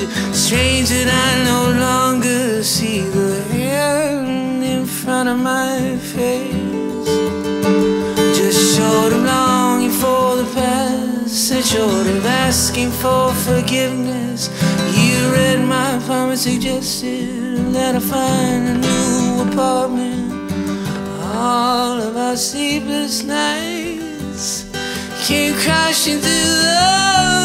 Strange that I no longer see the hand in front of my face. Just short of longing for the past, and short of asking for forgiveness. You read my palm and suggested that I find a new apartment. All of our sleepless nights came crashing through the